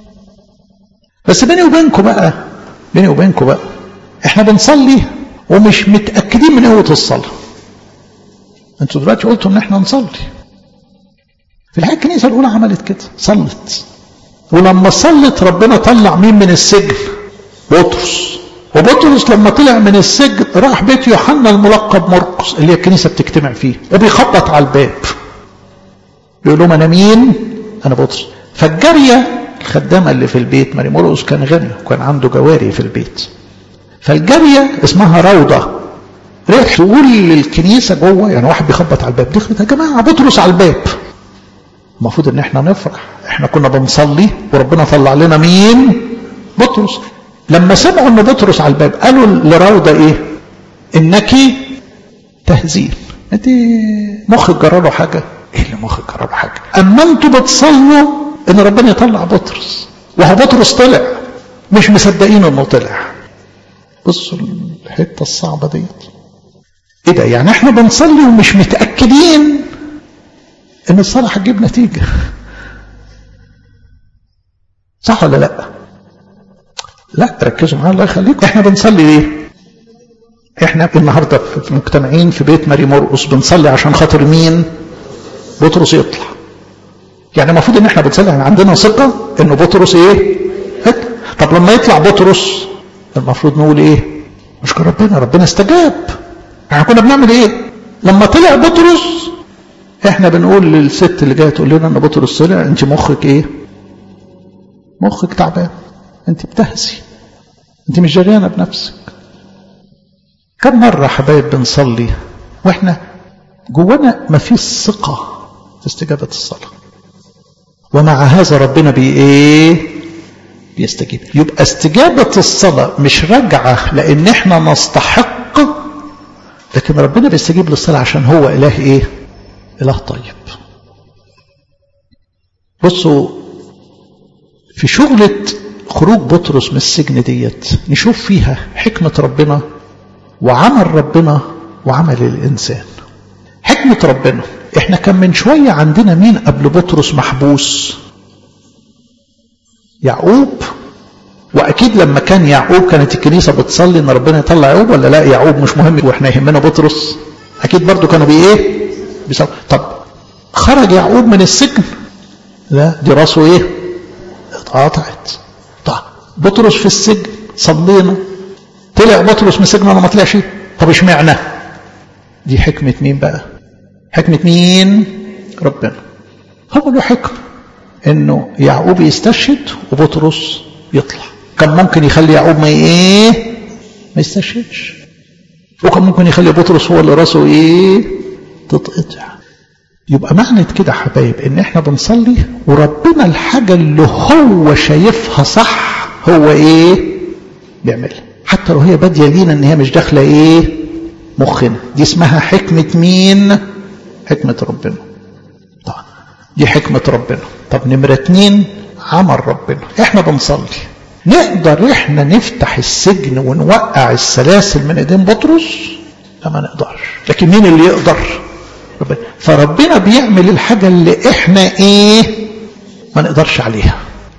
بس بيني وبينكم بقى بيني وبينكم بقى احنا بنصلي ومش متاكدين من قوه الصلاه. انتوا دلوقتي قلتوا ان احنا نصلي. في الحقيقه الكنيسه الاولى عملت كده، صلت، ولما صلت ربنا طلع مين من السجن؟ بطرس. وبطرس لما طلع من السجن راح بيت يوحنا الملقب مرقس اللي الكنيسة بتجتمع فيه، وبيخبط على الباب بيقول لهم أنا مين؟ أنا بطرس. فالجارية الخدامة اللي في البيت، ماري مرقس كان غني وكان عنده جواري في البيت، فالجارية اسمها روضة ريح تقول للكنيسة جوه، يعني واحد بيخبط على الباب، دخلت يا جماعة بطرس على الباب. المفروض ان احنا نفرح، احنا كنا بنصلي وربنا طلع لنا مين؟ بطرس. لما سمعوا ان بطرس على الباب قالوا لروضة ايه؟ انك تهزين، انت مخك جراله حاجة؟ ايه اللي مخك جراله حاجة؟ اما انتوا بتصلوا ان ربنا يطلع بطرس، وهو بطرس طلع، مش مصدقين انه طلع. بصوا الحتة الصعبة ديت. ايه ده؟ يعني احنا بنصلي ومش متأكدين ان الصلاة هتجيب نتيجة. صح ولا لا؟ لا ركزوا معايا الله يخليكم. احنا بنصلي ليه؟ احنا النهارده في مجتمعين في بيت ماري مرقس بنصلي عشان خاطر مين؟ بطرس يطلع. يعني المفروض ان احنا بنصلي يعني عندنا ثقة ان بطرس ايه؟ هت. طب لما يطلع بطرس المفروض نقول ايه؟ نشكر ربنا، ربنا استجاب. احنا كنا بنعمل ايه؟ لما طلع بطرس احنا بنقول للست اللي جايه تقول لنا ان بطرس طلع، انت مخك ايه؟ مخك تعبان، انت بتهزي، انت مش جريانه بنفسك. كم مره حبايب بنصلي واحنا جوانا ما فيش ثقه في استجابه الصلاه، ومع هذا ربنا بي ايه؟ بيستجيب. يبقى استجابه الصلاه مش راجعه لان احنا نستحق، لكن ربنا بيستجيب للصلاه عشان هو اله ايه؟ اله طيب. بصوا في شغلة خروج بطرس من السجن ديت نشوف فيها حكمة ربنا وعمل ربنا وعمل الإنسان. حكمة ربنا، احنا كان من شوية عندنا مين قبل بطرس محبوس؟ يعقوب. وأكيد لما كان يعقوب كانت الكنيسة بتصلي إن ربنا يطلع يعقوب ولا لا؟ يعقوب مش مهم وإحنا يهمنا بطرس. أكيد برضو كانوا بإيه؟ بيصلي. طب خرج يعقوب من السجن؟ لا، دي راسه إيه؟ اتقطعت. طب بطرس في السجن صلينا، طلع بطرس من السجن ولا ما طلعش؟ طب اشمعنى؟ دي حكمة مين بقى؟ حكمة مين؟ ربنا. هو له حكمة إنه يعقوب يستشهد وبطرس يطلع. كان ممكن يخلي يعقوب ما ايه؟ ما يستشهدش، وكان ممكن يخلي بطرس هو اللي راسه ايه؟ تتقطع. يبقى معنى كده حبايب ان احنا بنصلي وربنا الحاجة اللي هو شايفها صح هو ايه؟ بيعملها، حتى لو هي بادية لينا ان هي مش داخلة ايه؟ مخنا. دي اسمها حكمة مين؟ حكمة ربنا. طب دي حكمة ربنا. طب نمرة اتنين عمل ربنا. احنا بنصلي نقدر احنا نفتح السجن ونوقع السلاسل من ايدين بطرس؟ لا ما نقدرش. لكن مين اللي يقدر؟ ربنا. فربنا بيعمل الحاجة اللي احنا ايه؟ ما نقدرش عليها.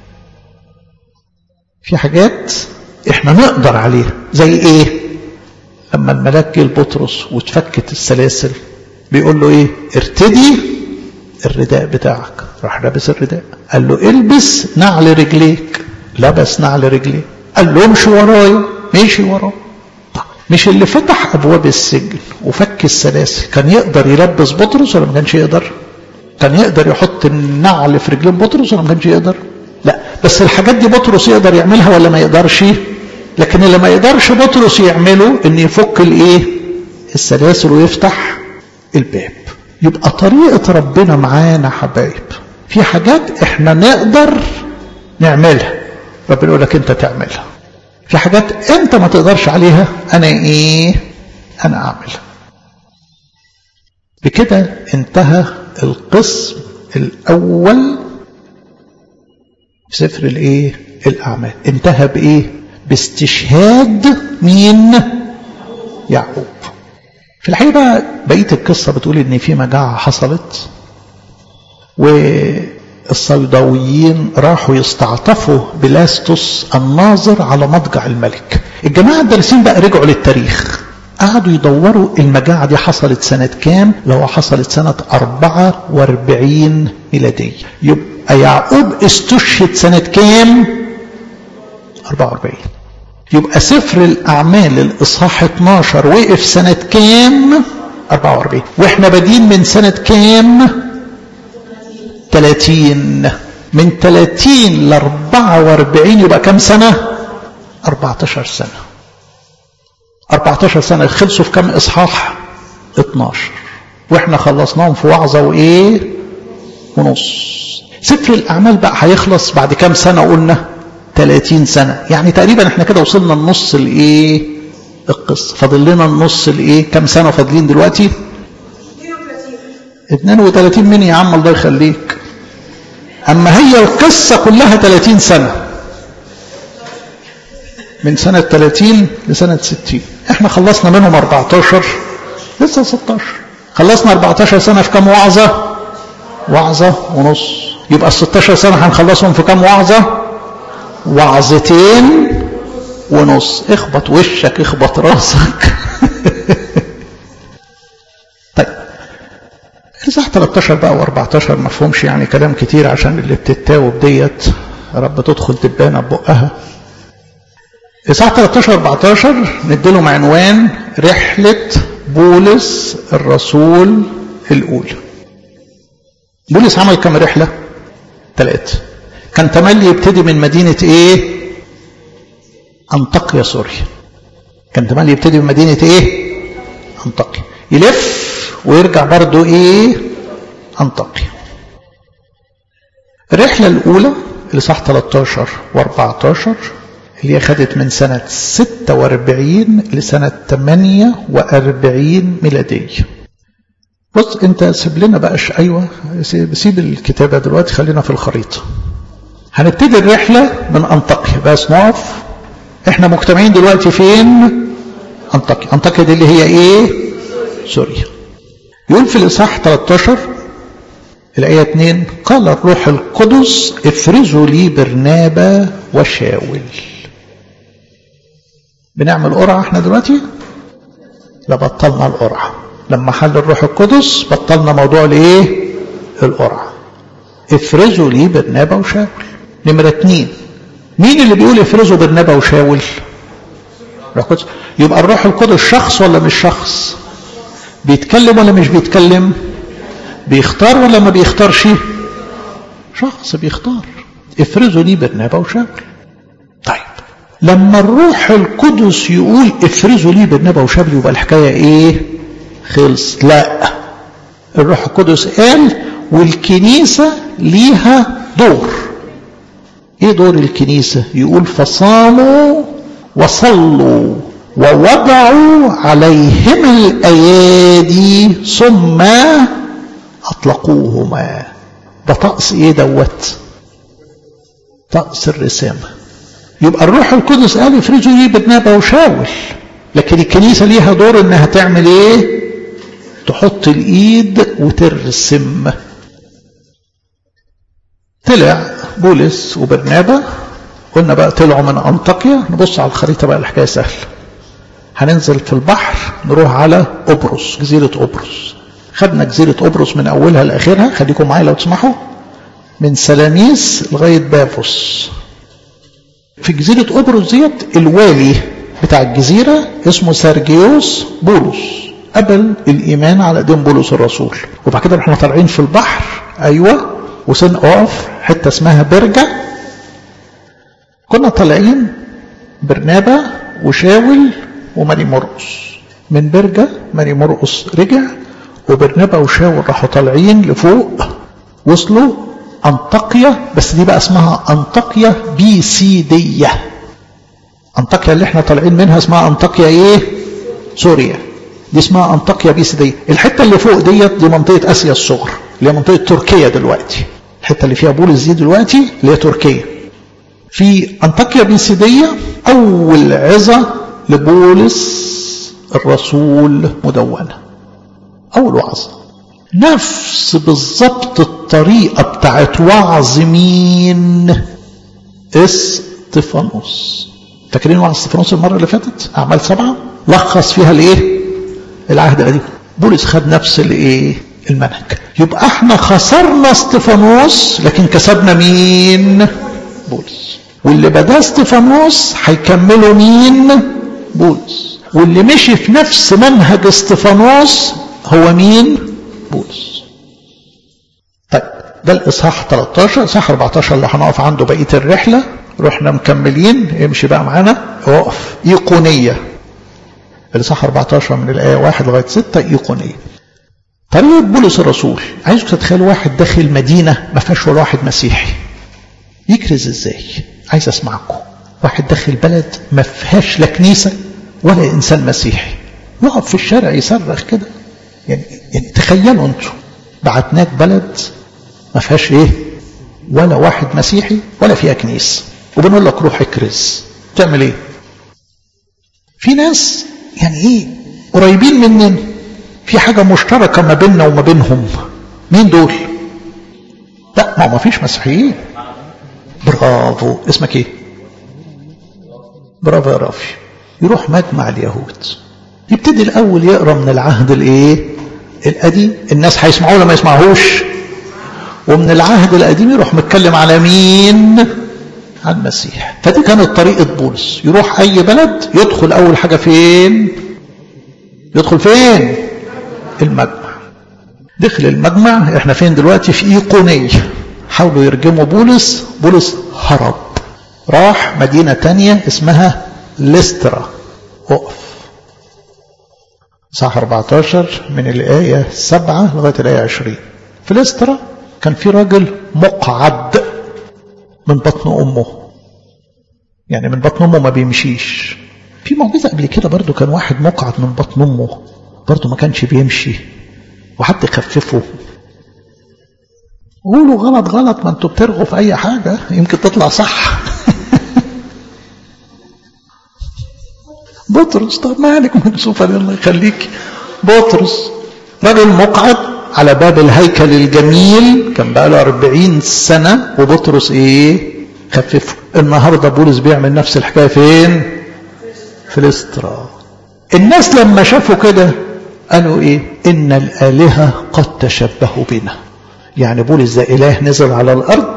في حاجات احنا نقدر عليها زي ايه؟ لما الملاك جه لبطرس واتفكت السلاسل بيقول له ايه؟ ارتدي الرداء بتاعك. راح لابس الرداء. قال له البس نعل رجليك. لبس نعل رجليه. قال له امشي ورايا. مشي وراه. طب مش اللي فتح ابواب السجن وفك السلاسل كان يقدر يلبس بطرس ولا ما كانش يقدر؟ كان يقدر يحط النعل في رجلين بطرس ولا ما كانش يقدر؟ لا، بس الحاجات دي بطرس يقدر يعملها ولا ما يقدرش؟ لكن اللي ما يقدرش بطرس يعمله ان يفك الايه؟ السلاسل ويفتح الباب. يبقى طريقة ربنا معانا حبايب في حاجات احنا نقدر نعملها ربنا يقول لك انت تعملها. في حاجات انت ما تقدرش عليها انا ايه؟ انا اعملها. بكده انتهى القسم الاول في سفر الايه؟ الاعمال. انتهى بايه؟ باستشهاد مين؟ يعقوب. في الحقيقة بقية القصة بتقول ان في مجاعة حصلت والصيداويين راحوا يستعطفوا بلاستوس الناظر على مضجع الملك. الجماعة الدارسين بقى رجعوا للتاريخ قعدوا يدوروا المجاعة دي حصلت سنة كام. لو حصلت سنة أربعة وأربعين ميلادية. يبقى يبقى يعقوب استشهد سنة كام؟ أربعة وأربعين. يبقى سفر الأعمال الإصحاح اتناشر وقف سنة كام؟ أربعة وأربعين. وإحنا بادين من سنة كام؟ ثلاثين. من ثلاثين ل أربعة وأربعين يبقى كام سنة؟ أربعتاشر سنة. أربعتاشر سنة خلصوا في كام إصحاح؟ اتناشر. وإحنا خلصناهم في وعظة وإيه؟ ونص. سفر الأعمال بقى هيخلص بعد كام سنة قلنا؟ ثلاثين سنة. يعني تقريبا احنا كده وصلنا النص الايه؟ القصة. فاضل لنا النص الايه؟ كام سنة فاضلين دلوقتي؟ اثنين وثلاثين. من يا عم الله يخليك؟ اما هي القصة كلها ثلاثين سنة. من سنة ثلاثين لسنة ستين. احنا خلصنا منهم أربعتاشر لسه ستاشر. خلصنا أربعتاشر سنة في كام وعظة؟ وعظة ونص. يبقى ستاشر سنة هنخلصهم في كام وعظة؟ وعظتين ونص. اخبط وشك اخبط راسك. طيب الإصحاح تلتاشر بقى وأربعتاشر ما فهمش يعني كلام كتير عشان اللي بتتاوب ديت رب تدخل دبانة ببقها. الإصحاح تلتاشر أربعتاشر نديلهم عنوان رحلة بولس الرسول الأولى. بولس عمل كم رحلة؟ ثلاثة. كان تملي يبتدي من مدينة ايه؟ أنطاكيا سوريا. كان تملي يبتدي من مدينة ايه؟ أنطاكيا. يلف ويرجع برضو ايه؟ أنطاكيا. الرحلة الأولى اللي صح تلتاشر وأربعتاشر اللي هي خدت من سنة ستة وأربعين لسنة ثمانية وأربعين ميلادية. بص انت سيب لنا بقاش ايوه سيب الكتابة دلوقتي خلينا في الخريطة. هنبتدي الرحلة من أنطاكيا. بس نقف. احنا مجتمعين دلوقتي فين؟ أنطاكيا. أنطاكيا دي اللي هي ايه؟ سوريا. يقول في الإصحاح تلتاشر الآية اتنين قال الروح القدس افرزوا لي برنابا وشاول. بنعمل قرعة احنا دلوقتي؟ لا بطلنا القرعة. لما حل الروح القدس بطلنا موضوع الايه؟ القرعة. افرزوا لي برنابا وشاول. نمرة اتنين مين اللي بيقول افرزوا برنابا وشاول؟ الروح القدس. يبقى الروح القدس شخص ولا مش شخص؟ بيتكلم ولا مش بيتكلم؟ بيختار ولا ما بيختارش؟ شخص بيختار. افرزوا لي برنابا وشاول. طيب لما الروح القدس يقول افرزوا لي برنابا وشاول يبقى الحكاية ايه؟ خلص. لا، الروح القدس قال والكنيسة ليها دور. ايه دور الكنيسة؟ يقول فصاموا وصلوا ووضعوا عليهم الأيادي ثم أطلقوهما. ده طقس ايه دوت؟ طقس الرسامة. يبقى الروح القدس قال افرزوا لي برنابا وشاول، لكن الكنيسة ليها دور انها تعمل ايه؟ تحط الايد وترسم. طلع بولس وبرنابا. قلنا بقى طلعوا من أنطاكيا. نبص على الخريطة بقى الحكاية سهلة. هننزل في البحر نروح على قبرص، جزيرة قبرص. خدنا جزيرة قبرص من أولها لآخرها. خليكم معايا لو تسمحوا. من سلاميس لغاية بافوس. في جزيرة قبرص ديت الوالي بتاع الجزيرة اسمه سيرجيوس بولس. قبل الإيمان على دين بولس الرسول. وبعد كده احنا طالعين في البحر. أيوة. وسن أقف حتة اسمها برجة. كنا طالعين برنابا وشاول وماري مرقس. من برجة ماري مرقس رجع وبرنابا وشاول راحوا طالعين لفوق. وصلوا أنطاكيا. بس دي بقى اسمها أنطاكيا بيسيدية. أنطاكيا اللي احنا طالعين منها اسمها أنطاكيا ايه؟ سوريا. دي اسمها أنطاكيا بيسيدية. الحتة اللي فوق ديت دي منطقة آسيا الصغرى اللي هي منطقة تركيا دلوقتي. الحتة اللي فيها بولس دي دلوقتي اللي هي تركيا. في أنطاكيا بيسيدية أول عظة لبولس الرسول مدونة. أول وعظة. نفس بالضبط الطريقة بتاعت وعظ مين؟ استفانوس. فاكرين وعظ استفانوس المرة اللي فاتت؟ أعمال سبعة. لخص فيها الايه؟ العهد القديم. بولس خد نفس الايه؟ المنهج. يبقى احنا خسرنا استفانوس لكن كسبنا مين؟ بولس. واللي بدا استفانوس هيكملوا مين؟ بولس. واللي مشي في نفس منهج استفانوس هو مين؟ بولس. طيب ده الاصحاح ثلاثة عشر. اصحاح أربعة عشر اللي هنقف عنده بقيه الرحله. رحنا مكملين، امشي بقى معانا اقف. ايقونيه الاصحاح أربعة عشر من الايه واحد لغايه ستة. ايقونيه طريقه بولس الرسول. عايزك تتخيلوا واحد داخل مدينه ما فيهاش ولا واحد مسيحي، يكرز ازاي؟ عايز اسمعكم. واحد داخل بلد ما فيهاش لا كنيسه ولا انسان مسيحي، يقف في الشارع يصرخ كده. يعني يعني تخيلوا انتوا، بعتناك بلد ما فيهاش ايه؟ ولا واحد مسيحي ولا فيها كنيسه، وبنقول لك روح اكرز. تعمل ايه؟ في ناس يعني ايه قريبين مننا، في حاجه مشتركه ما بيننا وما بينهم. مين دول؟ لا ما ما فيش مسيحيين. برافو. اسمك ايه؟ برافو يا رافي. يروح مجمع اليهود، يبتدي الاول يقرا من العهد الايه؟ القديم. الناس هيسمعوه ولا ما يسمعوش؟ ومن العهد القديم يروح متكلم على مين؟ على المسيح. فدي كانت طريقه بولس. يروح اي بلد يدخل اول حاجه فين؟ يدخل فين؟ المجمع. دخل المجمع. احنا فين دلوقتي؟ في ايقونيه. حاولوا يرجموا بولس. بولس هرب، راح مدينه تانية اسمها ليسترا. اقف. صح أربعة عشر من الآية سبعة لغاية الآية عشرين. في ليسترا كان في راجل مقعد من بطن أمه، يعني من بطن أمه ما بيمشيش. في معجزة قبل كده برضو، كان واحد مقعد من بطن أمه برضو ما كانش بيمشي وحد خففه. قولوا غلط غلط، ما انتوا بترغوا في أي حاجة يمكن تطلع صح. بطرس. طب مالك مكسوفة؟ الله يخليك. بطرس راجل مقعد على باب الهيكل الجميل، كان بقى له أربعين سنة، وبطرس ايه؟ خففه. النهارده بولس بيعمل نفس الحكايه فين؟ في ليسترا. الناس لما شافوا كده قالوا ايه؟ ان الالهه قد تشبهوا بنا. يعني بولس ده اله نزل على الارض،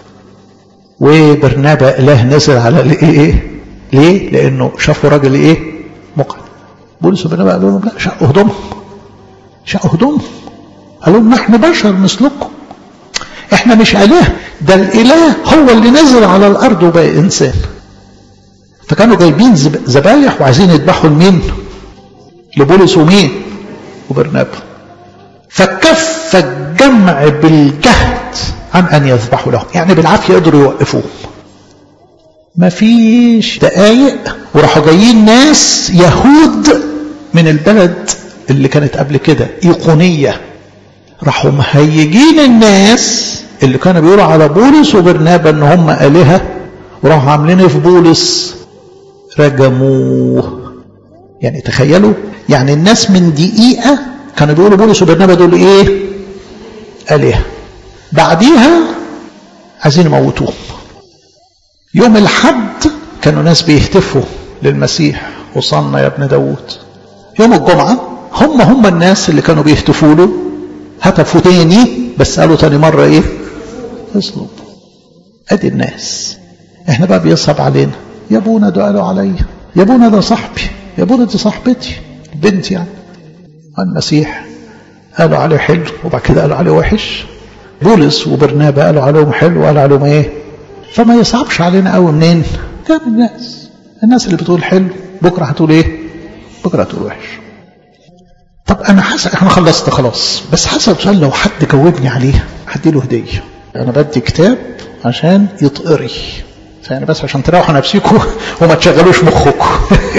وبرنابا اله نزل على الايه؟ ليه؟ لانه شافوا راجل ايه؟ مقعد. بولس وبرنابا قالوا لهم لا، شقوا هدومهم، شقوا هدومهم. قالوا لهم نحن بشر مثلكم، احنا مش اله، ده الاله هو اللي نزل على الارض وبقى انسان. فكانوا جايبين ذبايح وعايزين يذبحوا لمين؟ لبولس ومين؟ وبرنابا. فكف الجمع بالجهد عن ان يذبحوا لهم، يعني بالعافيه قدروا يوقفوه. ما فيش دقايق وراحوا جايين ناس يهود من البلد اللي كانت قبل كده ايقونيه، راحوا مهيجين الناس اللي كانوا بيقولوا على بولس وبرنابا ان هم الهه، وراحوا عاملين في بولس رجموه. يعني تخيلوا، يعني الناس من دقيقه كانوا بيقولوا بولس وبرنابا دول ايه؟ الهه. بعديها عايزين يموتوهم. يوم الحد كانوا ناس بيهتفوا للمسيح وصلنا يا ابن داود. يوم الجمعه هم هم الناس اللي كانوا بيهتفوا له هتفوا تاني، بس قالوا تاني مرة ايه؟ اصلب. ادي الناس. احنا بقى بيصعب علينا، يا ابونا ده قالوا عليا، يا ابونا ده صاحبي، يا ابونا دي صاحبتي بنتي. يعني المسيح قالوا عليه حلو وبعد كده قالوا عليه وحش. بولس وبرنابا قالوا عليهم حلو وقالوا عليهم ايه؟ فما يصعبش علينا قوي. منين؟ كان الناس الناس اللي بتقول حلو بكره هتقول ايه؟ بكره هتقول وحش. طب انا حاسس احنا خلصت خلاص، بس حسب سؤال لو حد جاوبني عليه هديله هديه. انا بدي كتاب عشان يتقري، فانا بس عشان تروحوا نفسيكم وما تشغلوش مخكم.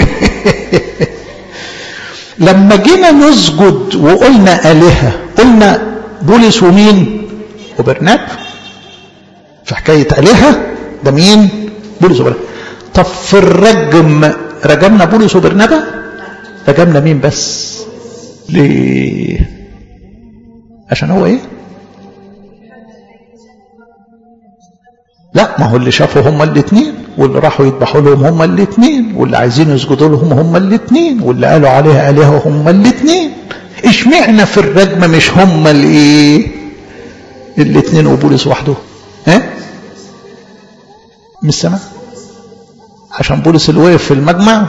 لما جينا نسجد وقلنا الهه، قلنا بولس ومين؟ وبرنابا. في حكايه الهه ده مين؟ بولس وبرنابا. طب في الرجم رجمنا بولس وبرنابا؟ رجمنا مين بس؟ ليه؟ عشان هو ايه؟ لا، ما هو اللي شافوا هم الاثنين، واللي راحوا يذبحوا لهم هم الاثنين، واللي عايزين يسجدوا لهم هم الاثنين، واللي قالوا عليها آلهة هم الاثنين. اشمعنا في الرجم مش هم الايه الاثنين وبولس وحده؟ ها مش سامع؟ عشان بولس اللي وقف في المجمع.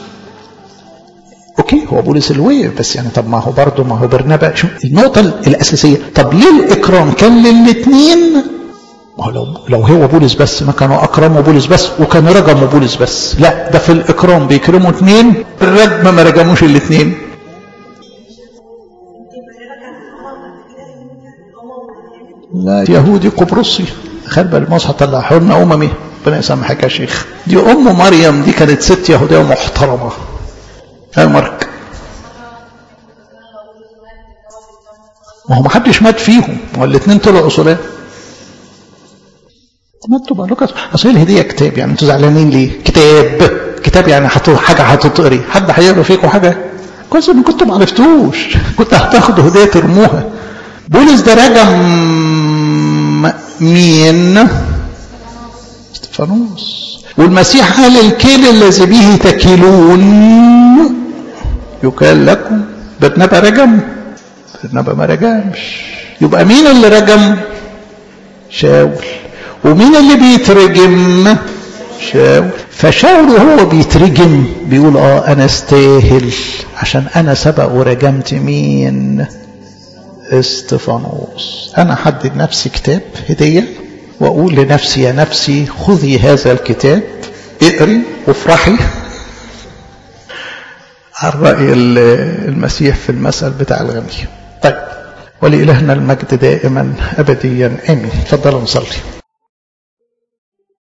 اوكي هو بولس اللي وقف، بس يعني طب ما هو برضه ما هو برنابا. النقطه الاساسيه، طب ليه الاكرام كان للاثنين؟ ما هو لو لو هو بولس بس ما كانوا اكرموا بولس بس وكان رجموا بولس بس. لا، ده في الاكرام بيكرموا اثنين، الرجم ما رجموش الاثنين. لا يهودي قبرصي، خلي بالك المصحف طلعوا لنا اممي، ربنا يسامحك يا شيخ. دي ام مريم دي كانت ست يهوديه محترمه. ها مارك، ما هو ما حدش مات فيهم، هو الاثنين طلعوا اصولين. ماتوا بقى لكم اصل الهديه كتاب، يعني انتوا زعلانين ليه؟ كتاب كتاب يعني حطوا حاجه هتتقري، حد هيقرا فيكم حاجه؟ كويس ان كنتوا ما عرفتوش، كنتوا هتاخدوا هديه ترموها. بولس ده رجم مين؟ استفانوس. والمسيح قال الكيل الذي به تكيلون يكال لكم. برنابا رجم؟ برنابا ما رجمش. يبقى مين اللي رجم؟ شاول. ومين اللي بيترجم؟ شاول. فشاول وهو بيترجم بيقول اه انا استاهل عشان انا سبق ورجمت مين؟ استفانوس. انا حدد نفسي كتاب هديه واقول لنفسي يا نفسي خذي هذا الكتاب اقري وافرحي على رأي المسيح في المثل بتاع الغني. طيب، ولإلهنا المجد دائما أبديا آمين. تفضلوا نصلي.